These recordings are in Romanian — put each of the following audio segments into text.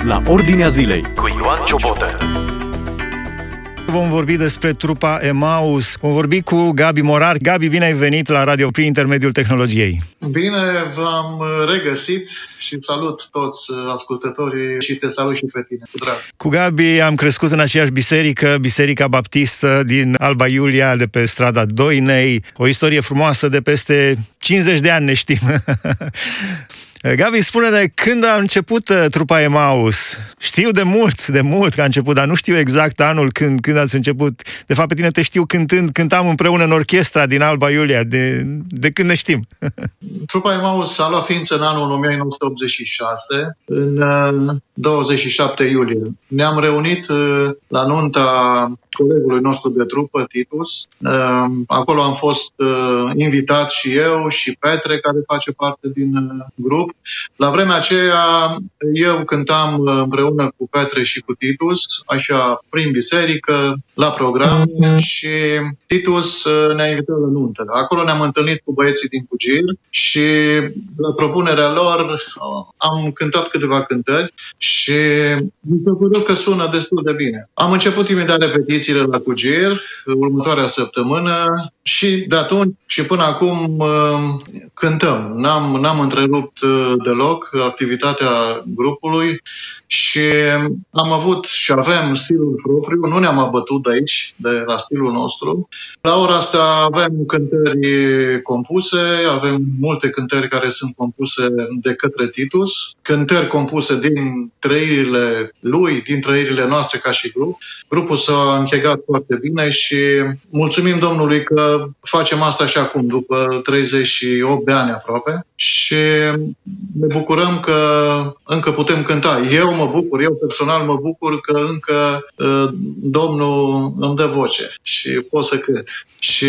la Ordinea Zilei cu Ioan Ciobotă. Vom vorbi despre trupa Emaus. Vom vorbi cu Gabi Morar. Gabi, bine ai venit la radio prin intermediul tehnologiei. Bine v-am regăsit și salut toți ascultătorii și te salut și pe tine, cu drag. Cu Gabi am crescut în aceeași biserică, Biserica Baptistă din Alba Iulia, de pe strada Doinei. O istorie frumoasă de peste 50 de ani, ne știm. Gabi, spune-ne, când a început trupa Emaus? Știu de mult că a început, dar nu știu exact anul când ați început. De fapt, pe tine te știu cântam împreună în orchestra din Alba Iulia, de când ne știm. Trupa Emaus a luat ființă în anul 1986, în 27 iulie. Ne-am reunit la nunta colegului nostru de trupă, Titus. Acolo am fost invitat și eu și Petre, care face parte din grup. La vremea aceea eu cântam împreună cu Petre și cu Titus, așa prin biserică, la program, și Titus ne-a invitat la nuntă. Acolo ne-am întâlnit cu băieții din Cugir și la propunerea lor am cântat câteva cântări și mi s-a părut că sună destul de bine. Am început imediat repetițiile la Cugir, următoarea săptămână, și de atunci și până acum cântăm. N-am întrerupt deloc activitatea grupului și am avut și avem stilul propriu, nu ne-am abătut de aici, de la stilul nostru. La ora asta avem cântări compuse, avem multe cântări care sunt compuse de către Titus, cântări compuse din trăirile lui, din trăirile noastre ca și grup. Grupul s-a închegat foarte bine și mulțumim Domnului că facem asta și acum, după 38 de ani aproape, și ne bucurăm că încă putem cânta. Eu personal mă bucur că încă Domnul îmi dă voce și pot să cânt. Și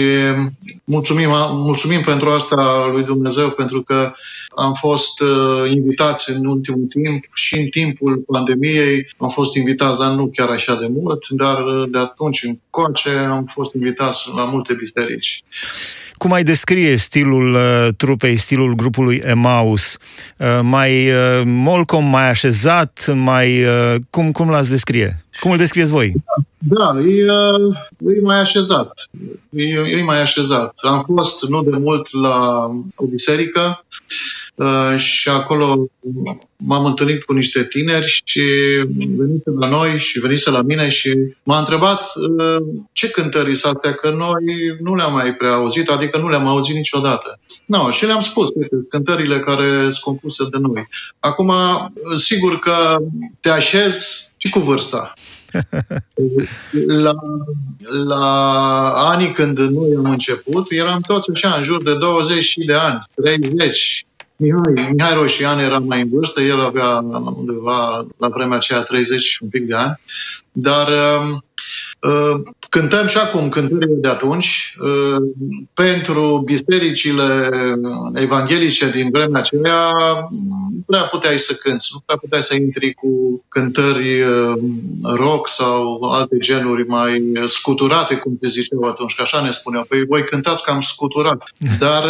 mulțumim pentru asta lui Dumnezeu, pentru că am fost invitați în ultimul timp și în timpul pandemiei am fost invitați, dar nu chiar așa de mult, dar de atunci încoace am fost invitați la multe biserici. Cum ai descrie stilul trupei, stilul grupului Emaus? Mai molcom, mai așezat, cum l-ați descrie? Cum îl descrieți voi? Da, e mai așezat. E mai așezat. Am fost nu de mult la o biserică și acolo m-am întâlnit cu niște tineri și venise la noi și venise la mine și m-a întrebat ce cântări sunt astea, că noi nu le-am mai prea auzit, adică nu le-am auzit niciodată. No, și le-am spus, cântările care sunt compuse de noi. Acum, sigur că te așezi și cu vârsta. La anii când noi am început, eram toți așa, în jur de 20 de ani, 30. Mihai Roșian era mai în vârstă, el avea undeva la vremea aceea 30 și un pic de ani, dar cântăm și acum cântările de atunci. Pentru bisericile evanghelice din vremea aceea nu prea puteai să cânți, nu prea puteai să intri cu cântări rock sau alte genuri mai scuturate, cum se ziceau atunci, că așa ne spuneau. Păi voi cântați cam scuturat. Dar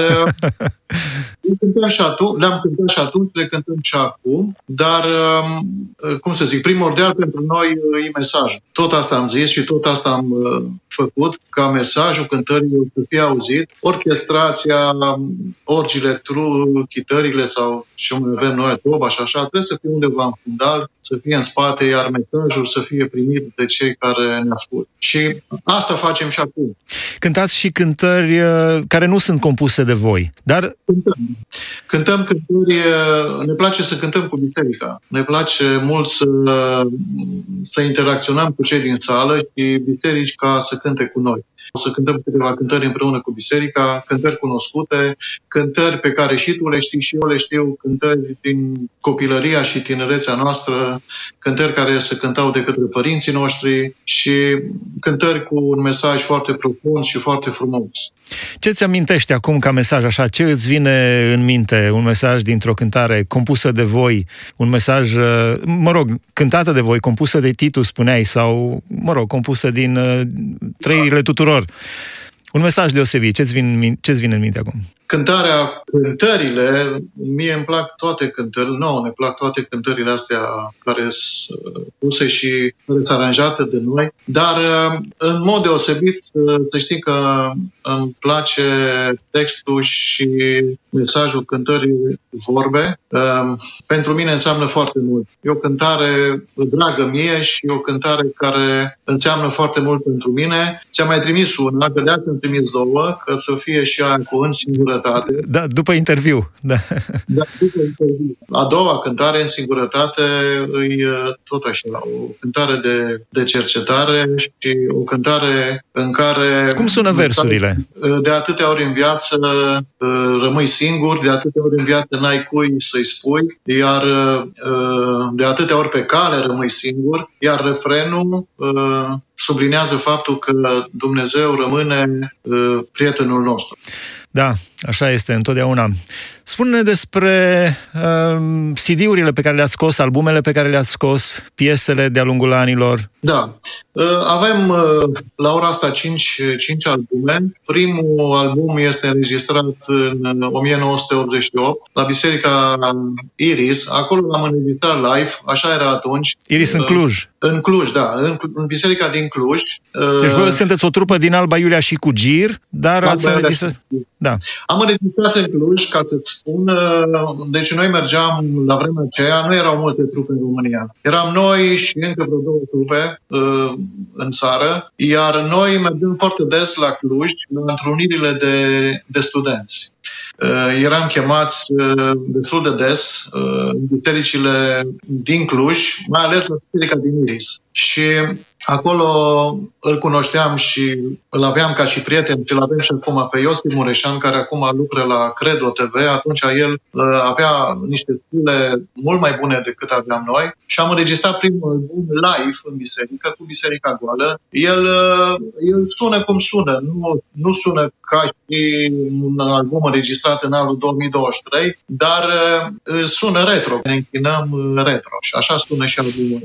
le-am cântat și atunci, le cântăm și acum, dar, cum să zic, primordial pentru noi e mesajul. Tot asta am zis și tot asta am făcut, ca mesajul cântărilor să fie auzit. Orchestrația, orgile, chitările sau ce mai avem noi, troba și așa, trebuie să fie undeva în fundal, să fie în spate, iar mesajul să fie primit de cei care ne ascultă. Și asta facem și acum. Cântați și cântări care nu sunt compuse de voi, dar... Cântăm cântări, ne place să cântăm cu biserica. Ne place mult să interacționăm cu cei din sală și biserica să cânte cu noi. O să cântăm câteva cântări împreună cu biserica, cântări cunoscute, cântări pe care și tu le știi și eu le știu, cântări din copilăria și tinerețea noastră, cântări care se cântau de către părinții noștri și cântări cu un mesaj foarte profund și foarte frumos. Ce ți amintești acum ca mesaj așa? Ce îți vine în minte? Un mesaj dintr-o cântare compusă de voi? Un mesaj, cântată de voi, compusă de Titus, spuneai, sau, compusă din trăirile tuturor. Un mesaj deosebit. Ce-ți vine în minte acum? cântările, mie îmi plac toate cântările, nouă ne plac toate cântările astea care sunt puse și care sunt aranjate de noi, dar în mod deosebit să știi că îmi place textul și mesajul cântării vorbe. Pentru mine înseamnă foarte mult. E o cântare dragă mie și e o cântare care înseamnă foarte mult pentru mine. Ți-am mai trimis una, că de-aia îmi trimis două, că să fie și aia cu în singurătate. Da, după interviu. Da, după interviu. A doua cântare, în singurătate, e tot așa, o cântare de cercetare și o cântare în care... Cum sună versurile? De atâtea ori în viață rămâi singur, de atâtea ori în viață n-ai cui să-i spui, iar de atâtea ori pe cale rămâi singur, iar refrenul sublinează faptul că Dumnezeu rămâne prietenul nostru. Da, așa este întotdeauna. Spune-ne despre CD-urile pe care le-ați scos, albumele pe care le-ați scos, piesele de-a lungul anilor. Da. Avem la ora asta 5 albume. Primul album este înregistrat în 1988 la Biserica Iris. Acolo l-am înregistrat live, așa era atunci. Iris în Cluj. În Cluj, da. În Biserica din Cluj. Deci voi sunteți o trupă din Alba Iulia și cu Gir, dar ați înregistrat... Da. Am înregistrat în Cluj, ca să-ți spun, deci noi mergeam la vremea aceea, nu erau multe trupe în România. Eram noi și încă vreo 2 trupe în țară, iar noi mergem foarte des la Cluj, la întrunirile de studenți. Eram chemați destul de des în bisericile din Cluj, mai ales la Biserica din Iris. Și acolo îl cunoșteam și îl aveam ca și prieten și îl avem și acum pe Iosif Mureșan, care acum lucră la Credo TV. Atunci el avea niște stile mult mai bune decât aveam noi și am înregistrat primul album live în biserică, cu Biserica Goală. El sună cum sună, nu sună ca și un album înregistrat în anul 2023, dar sună retro, ne închinăm retro și așa sună și albumul.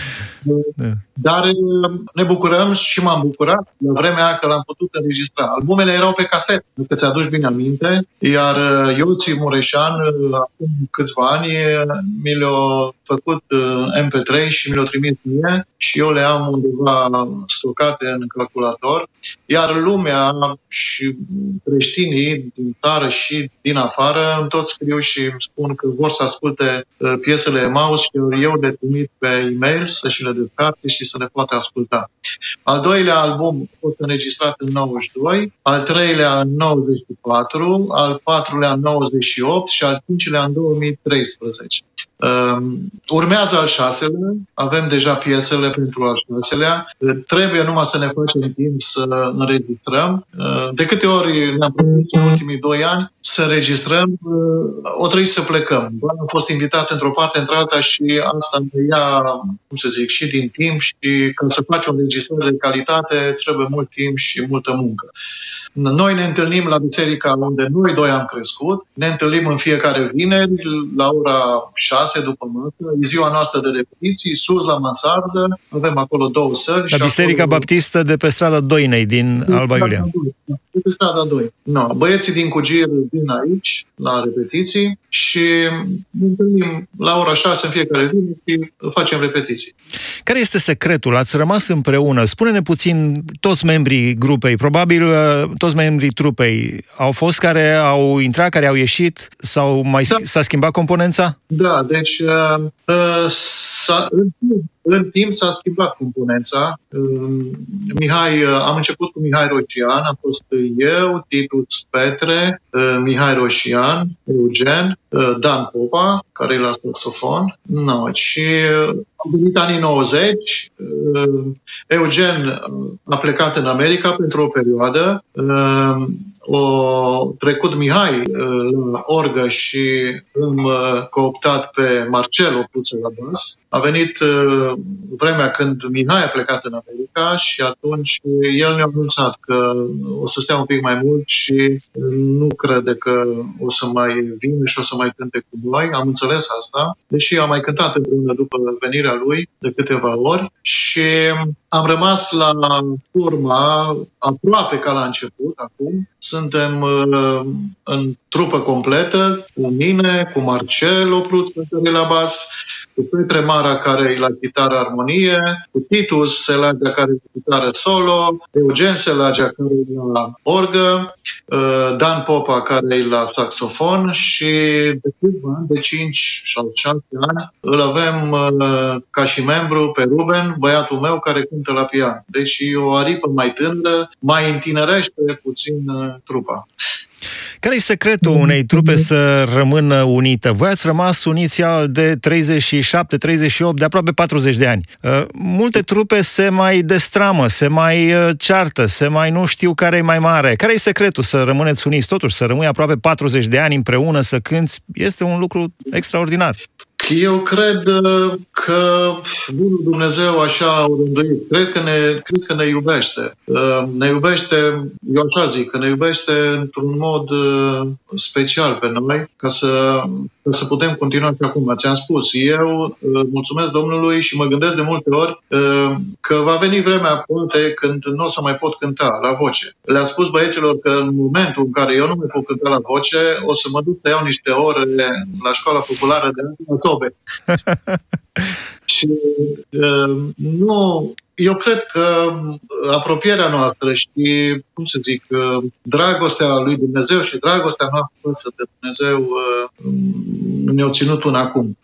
Dar ne bucurăm și m-am bucurat la vremea aia că l-am putut înregistra. Albumele erau pe casetă, că ți-aduci bine aminte, iar Iosif Mureșan, acum câțiva ani, mi le-a făcut MP3 și mi le-a trimis mie și eu le am undeva stocate în calculator, iar lumea și creștinii din țară și din afară îmi tot scriu și îmi spun că vor să asculte piesele Emaus și eu le trimit pe e-mail să și le descarce și să le poată asculta. Al doilea album a fost înregistrat în 92, al treilea în 94, al patrulea în 98 și al cincilea în 2013. Urmează al 6-lea, avem deja piesele pentru al 6-lea, trebuie numai să ne facem timp să înregistrăm. De câte ori ne-am propus în ultimii 2 ani să înregistrăm, o trebuie să plecăm. Am fost invitați într-o parte, într-alta și asta ne ia, și din timp și ca să faci o înregistrare de calitate trebuie mult timp și multă muncă. Noi ne întâlnim la biserica unde noi 2 am crescut, ne întâlnim în fiecare vineri la ora 6 după masă, e ziua noastră de repetiții, sus la mansardă, avem acolo 2 săli. La Biserica Baptistă de pe strada Doinei din Alba Iulia. De pe strada 2. No, băieții din Cugir vin aici la repetiții și ne întâlnim la ora 6 în fiecare zi și facem repetiții. Care este secretul? Ați rămas împreună. Spune-ne puțin, toți membrii grupei, probabil toți membrii trupei, au fost care au intrat, care au ieșit sau s-a schimbat componența? Da, deci în timp s-a schimbat componența. Am început cu Mihai Roșian, am fost eu, Titus Petre, Mihai Roșian, Eugen, Dan Popa, care e la saxofon. Și au venit anii 90, Eugen a plecat în America pentru o perioadă, a trecut Mihai la orgă și am cooptat pe Marcel Opluță la bas. A venit vremea când Mihai a plecat în America și atunci el ne-a anunțat că o să stea un pic mai mult și nu crede că o să mai vină și o să mai cânte cu noi. Am înțeles asta, deși am mai cântat împreună după venirea lui de câteva ori și am rămas la urma, aproape ca la început, acum. Suntem în trupă completă, cu mine, cu Marcel Opruț, care e la bas, cu Petre Mara, care e la chitară armonie, cu Titus Selagea, care e la chitară solo, Eugen Selagea, care e la orgă, Dan Popa, care e la saxofon și de câțiva ani, de 5 sau 6 ani, îl avem ca și membru pe Ruben, băiatul meu, care cântă la pian. Deci e o aripă mai tânără, mai întinerește puțin trupa. Care e secretul unei trupe să rămână unită? Voi ați rămas uniți de 37, 38, de aproape 40 de ani. Multe trupe se mai destramă, se mai ceartă, se mai nu știu care e mai mare. Care e secretul să rămâneți uniți? Totuși, să rămâi aproape 40 de ani împreună, să cânți, este un lucru extraordinar. Eu cred că Bunul Dumnezeu așa a rânduit. Cred că ne iubește. Ne iubește, eu așa zic, că ne iubește într-un mod special pe noi, ca să putem continua și acum. Ți-am spus, eu mulțumesc Domnului și mă gândesc de multe ori că va veni vremea, poate, când nu o să mai pot cânta la voce. Le-am spus băieților că în momentul în care eu nu mai pot cânta la voce, o să mă duc să iau niște ore la școala populară de Tobe. Și nu, eu cred că apropierea noastră și, cum să zic, dragostea lui Dumnezeu și dragostea noastră față de Dumnezeu ne-au ținut până acum.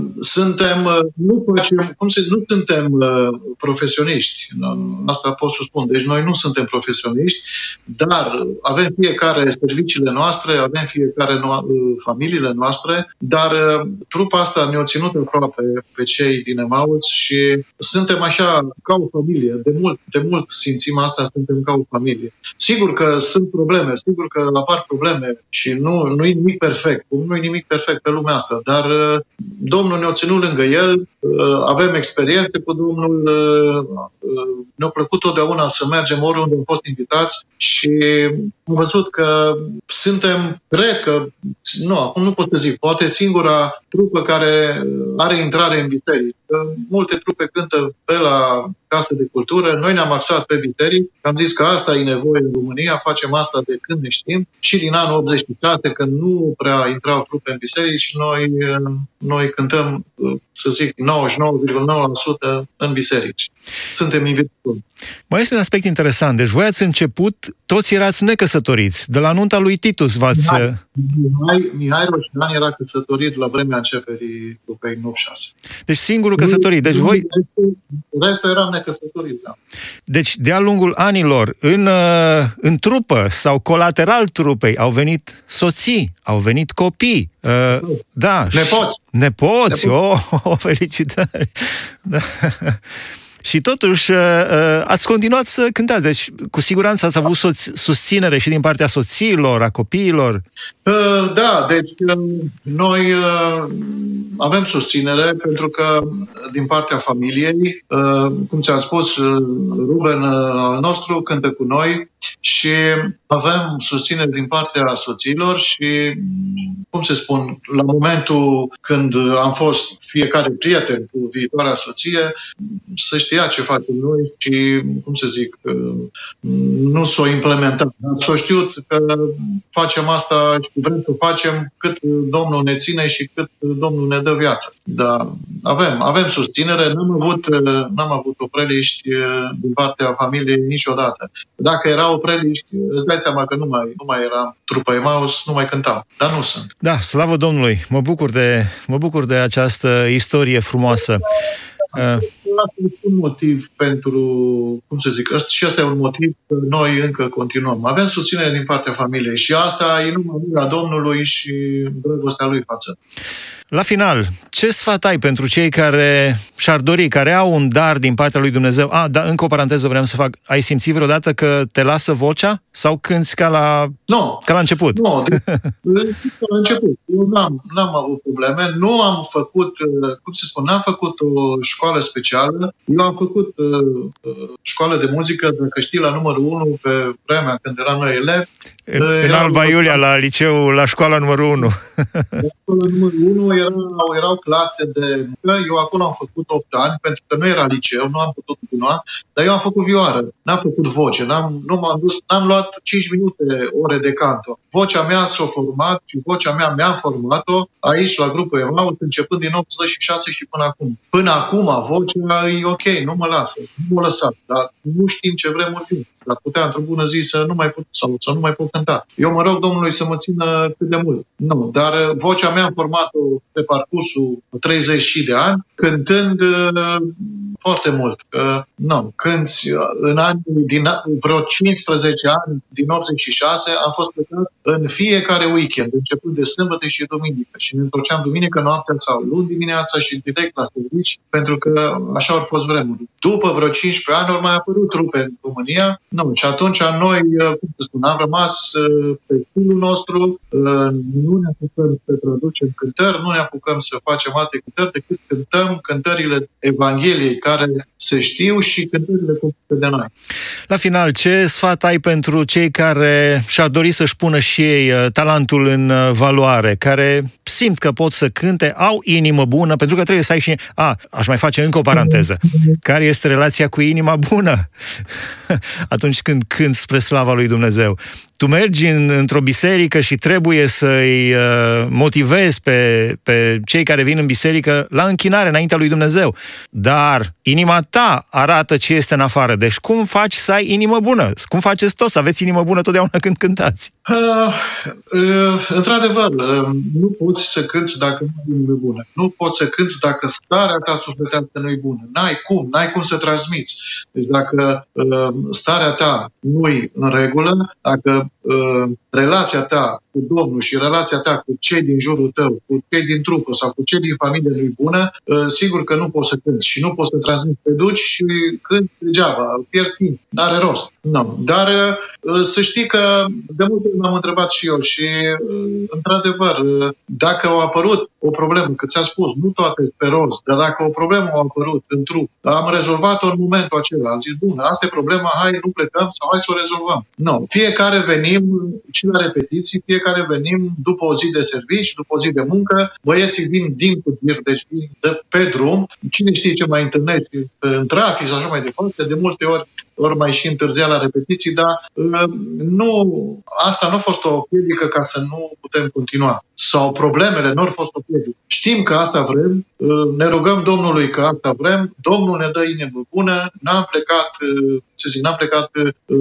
Nu suntem profesioniști. Asta pot să spun. Deci noi nu suntem profesioniști, dar avem fiecare serviciile noastre, avem fiecare familiile noastre, dar trupa asta ne-a ținut aproape pe cei din Emaus și suntem așa ca o familie. De mult simțim asta, suntem ca o familie. Sigur că sunt probleme, sigur că apar probleme și nu e nimic perfect. Nu e nimic perfect pe lumea asta, dar Domnul ne-a ținut lângă El, avem experiențe cu Domnul, ne-a plăcut totdeauna să mergem oriunde am fost invitați și am văzut că suntem, cred că, acum nu pot să zic, poate singura trupă care are intrare în biserică. Multe trupe cântă pe la casă de cultură, noi ne-am axat pe biserică, am zis că asta e nevoie în România, facem asta de când ne știm și din anul 86, când nu prea intrau trupe în biserici și noi cântăm, să zic, 99,9% în biserici. Suntem invitatori. Mai este un aspect interesant. Deci voi ați început, toți erați necăsătoriți. De la nunta lui Titus v-ați... Mihai Roșian era căsătorit la vremea începerii trupei 96. Deci singurul căsătorit. Deci voi... Restul eram necăsătorit, da. Deci, de-a lungul anilor, în trupă sau colateral trupei, au venit soții, au venit copii. Da. Nepoți. Felicitări. Da. Și totuși ați continuat să cântați. Deci, cu siguranță ați avut susținere și din partea soțiilor, a copiilor. Da, deci noi avem susținere pentru că din partea familiei, cum ți-am spus, Ruben al nostru cântă cu noi și avem susținere din partea soților și, cum se spun, la momentul când am fost fiecare prieten cu viitoarea soție, să știa ce facem noi și, cum să zic, nu s-o implementat. S-o știut că facem asta și vrem să facem cât Domnul ne ține și cât Domnul ne dă viață. Dar avem susținere, n-am avut opreliști din partea familiei niciodată. Dacă era opreliști, îți dai seama că nu mai era trupa Emaus, nu mai cântam. Dar nu sunt. Da, slavă Domnului! Mă bucur de această istorie frumoasă. Un motiv pentru, cum să zic, și asta e un motiv că noi încă continuăm. Avem susținere din partea familiei și asta e numai la Domnului și dragostea Lui față. La final, ce sfat ai pentru cei care și-ar dori, care au un dar din partea lui Dumnezeu? Da, încă o paranteză vreau să fac. Ai simțit vreodată că te lasă vocea? Sau cânti ca la început? Nu, la început. Eu n-am avut probleme. Nu am făcut, n-am făcut o școală specială. Eu am făcut școală de muzică, dacă știi, la numărul 1 pe vremea când eram noi elevi. În Alba Iulia, la liceu, la școala numărul 1. La școala numărul 1 erau clase de... Eu acolo am făcut 8 ani, pentru că nu era liceu, nu am putut continua, dar eu am făcut vioară, n-am făcut voce, n-am luat 5 minute ore de canto. Vocea mea s-a format și vocea mea mi-am format-o aici la grupul Emaus, începând din 86 și până acum. Până acum vocea e ok, nu mă lasă, nu mă lăsat, dar nu știm ce vremuri fi. Dar putea într-o bună zi să nu mai pot sau să nu mai pot cânta. Eu mă rog Domnului să mă țină cât de mult. Nu, dar vocea mea am format-o pe parcursul 30 de ani, cântând foarte mult. Cânti în anii, din vreo 15 ani, din 86, am fost plecat în fiecare weekend, începând de sâmbătă și duminică. Și ne întorceam duminică noaptea sau luni dimineața și direct la servici, pentru că așa au fost vremuri. După vreo 15 ani au mai apărut trupe în România. Și atunci noi, cum să spun, am rămas pe stilul nostru, nu ne apucăm să traducem cântări, nu ne apucăm să facem alte cântări, decât cântăm cântările Evangheliei care se știu și cântările compuse de noi. La final, ce sfat ai pentru cei care și-ar dori să-și pună și ei talentul în valoare, care simt că pot să cânte, au inimă bună, pentru că trebuie să ai și... aș mai face încă o paranteză. Care este relația cu inima bună atunci când cânti spre slava lui Dumnezeu? Tu mergi într-o biserică și trebuie să-i motivezi pe cei care vin în biserică la închinare înaintea lui Dumnezeu. Dar inima ta arată ce este în afară. Deci cum faci să ai inimă bună? Cum faceți toți să aveți inimă bună totdeauna când cântați? Într-adevăr, nu poți să cânți dacă nu ai inimă bună. Nu poți să cânți dacă starea ta sufletească nu e bună. N-ai cum să transmiți. Deci dacă starea ta nu e în regulă, dacă relația ta cu Domnul și relația ta cu cei din jurul tău, cu cei din trupă sau cu cei din familie nu-i bună, sigur că nu poți să cânti și nu poți să transmiți. Te duci și cânti degeaba, pierzi timp, n-are rost. No. Dar să știi că de multe ori m-am întrebat și eu și într-adevăr, dacă a apărut o problemă, că ți-a spus, nu toate pe rost, dar dacă o problemă a apărut în trup, am rezolvat-o în momentul acela. Am zis, bun, asta e problema, hai, nu plecăm sau hai să o rezolvăm. No. Fiecare venim și la repetiții, fiecare venim după o zi de servici, după o zi de muncă, băieții vin din Cudir, deci vin pe drum, cine știe ce mai întâlnești în trafic sau așa mai departe, de multe ori mai și întârzia la repetiții, dar asta nu a fost o piedică ca să nu putem continua. Sau problemele nu au fost o piedică. Știm că asta vrem, ne rugăm Domnului că asta vrem, Domnul ne dă inimă bună, n-am plecat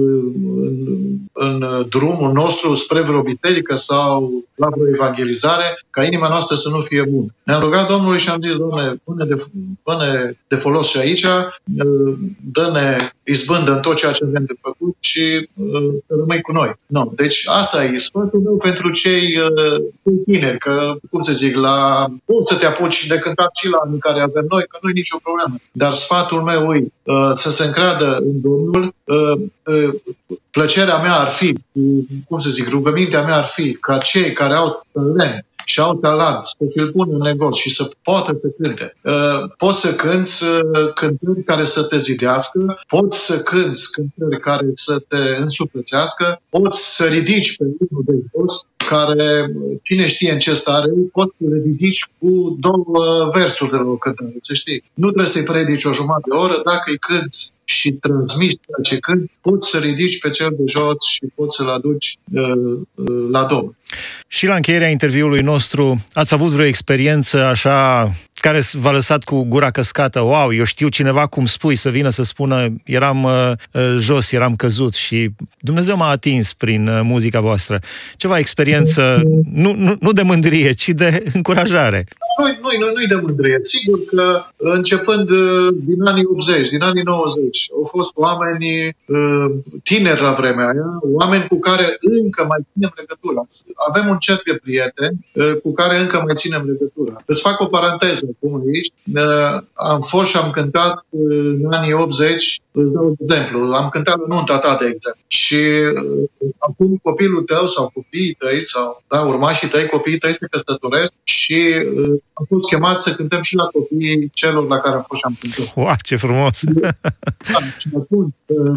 în drumul nostru spre vreo biserică sau la vreo evangelizare, ca inima noastră să nu fie bună. Ne-am rugat Domnului și am zis, Doamne, pune de folos și aici, dă-ne izbândă în tot ceea ce avem de făcut și rămâi cu noi. No. Deci asta e sfatul meu pentru cei tineri, că, cum să zic, poți să te apuci de cântat și la anii care avem noi, că nu e nicio problemă. Dar sfatul meu e să se încreadă în Domnul. Plăcerea mea ar fi, cum să zic, rugămintea mea ar fi ca cei care au talent și au talent să îl pună în negoț și să poată să cânte. Poți să cânti cântări care să te zidească, poți să cânti cântări care să te însuflețească, poți să ridici pe unul de jos care, cine știe în ce stare, poți să le ridici cu 2 versuri de la o cântare, să știi. Nu trebuie să-i predici o jumătate de oră, dacă îi cânti și transmiți ceea ce cânti, poți să ridici pe cel de jos și poți să-l aduci la Domnul. Și la încheierea interviului nostru, ați avut vreo experiență așa care v-a lăsat cu gura căscată? Wow, eu știu cineva, cum spui, să vină să spună eram jos, eram căzut și Dumnezeu m-a atins prin muzica voastră. Ceva experiență, nu de mândrie, ci de încurajare. Nu-i de mândrie. Sigur că începând din anii 80, din anii 90, au fost oameni tineri la vremea aia, oameni cu care încă mai ținem legătura. Avem un cerc de prieteni cu care încă mai ținem legătura. Îți fac o paranteză acum aici. Am fost și am cântat în anii 80 îți dau un exemplu, am cântat la nunta ta, de exemplu, și acum copilul tău sau copiii tăi sau urmașii tăi, copiii tăi se căsătoresc și am fost chemat să cântăm și la copiii celor la care am fost și am cântat. Wow, ce frumos! Și atunci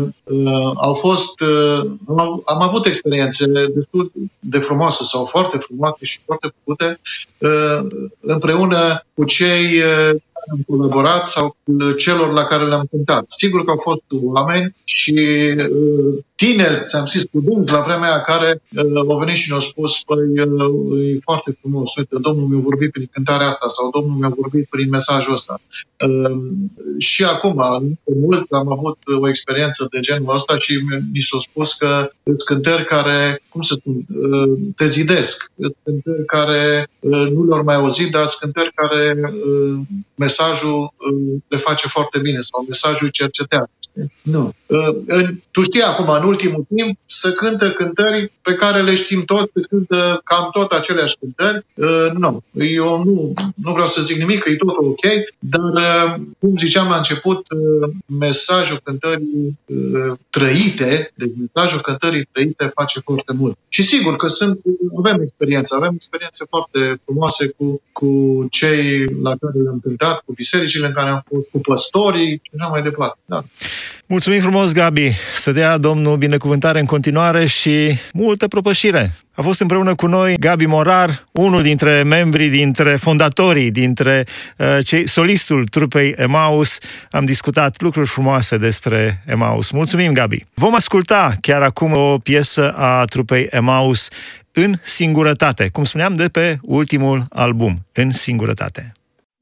am avut experiențe destul de frumoase sau foarte frumoase și foarte plăcute împreună cu cei am colaborat sau cu celor la care le-am cântat. Sigur că au fost oameni și tineri, ți-am zis, studenți la vremea aia care au venit și ne-au spus, păi, e foarte frumos, uite, Domnul mi-a vorbit prin cântarea asta sau Domnul mi-a vorbit prin mesajul ăsta. Și acum, mult am avut o experiență de genul ăsta și mi s-a spus că sunt cântări care, cum să spun, te zidesc, cântări care nu le-au mai auzit, dar sunt cântări care mesajul le face foarte bine sau mesajul cercetează. Nu. Tu știi acum, în ultimul timp, se cântă cântări pe care le știm toți, se cântă cam tot aceleași cântări. Nu. Eu nu vreau să zic nimic, că e tot ok, dar, cum ziceam la început, mesajul cântării trăite, deci mesajul cântării trăite face foarte mult. Și sigur că avem experiențe foarte frumoase cu cei la care le-am cântat, cu bisericile în care am fost, cu păstorii și așa mai departe. Da. Mulțumim frumos, Gabi! Să dea Domnul binecuvântare în continuare și multă propășire! A fost împreună cu noi Gabi Morar, unul dintre membrii, dintre fondatorii, dintre solistul trupei Emaus. Am discutat lucruri frumoase despre Emaus. Mulțumim, Gabi! Vom asculta chiar acum o piesă a trupei Emaus, În singurătate, cum spuneam, de pe ultimul album, În singurătate.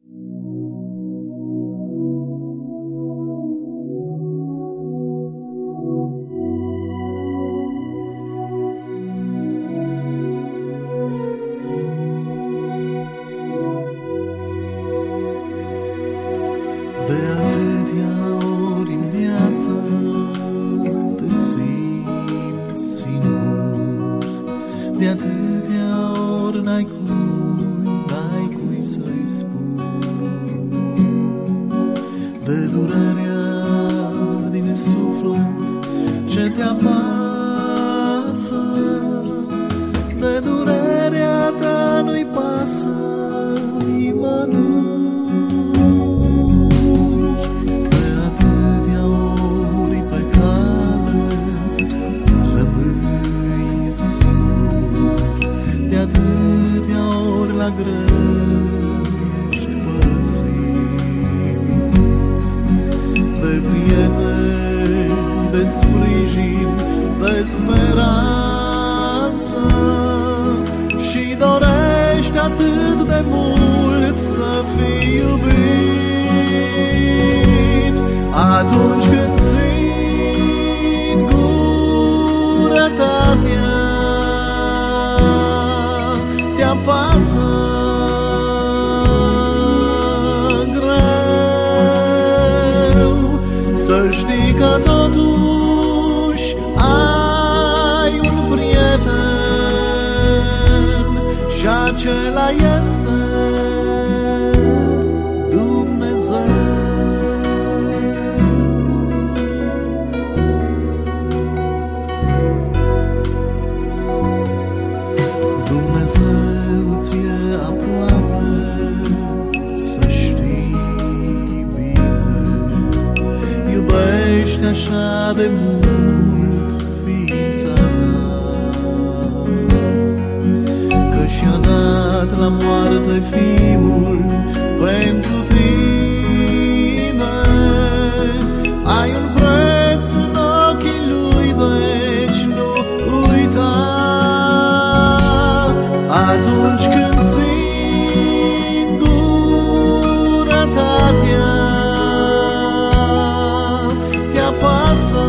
De atâtea ori n-ai cui să-i spun de durerea din suflet ce te apasă, de durerea ta nu-i pasă nimănui. De atâtea ori pe cale rămâi singur, de atâtea ori la grăști părăsit, de prieteni, de sprijin, de speranță, și dorești atât de mult să fii iubit. Atunci când singurătatea te apasă greu, să știi că totuși ai un prieten și acela este Dumnezeu. Dumnezeu ți-e aproape, să știi bine, iubește așa de mult ființa ta, că și-a dat la moarte Fiul pentru tine. Ai un preț în ochii Lui, deci nu uita. Atunci când singurătatea te apasă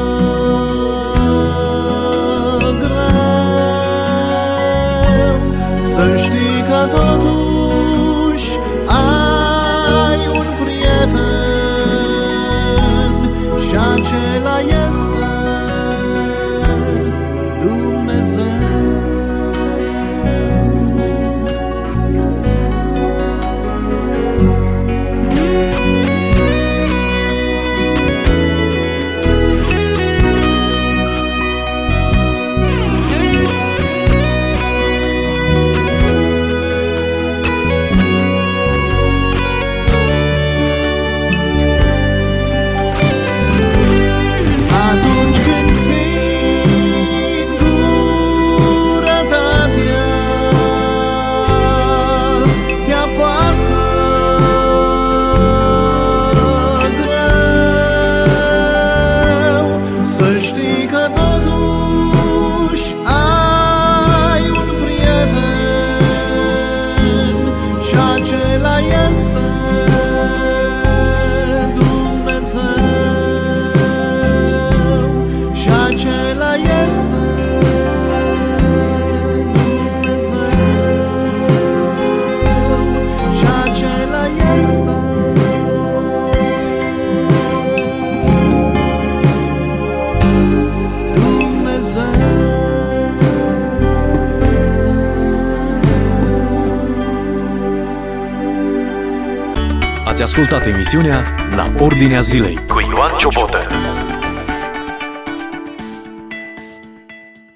greu, să știi că totuși ai un prieten și acela este Dumnezeu. Ați ascultat emisiunea La Ordinea Zilei cu Ioan Ciobotă.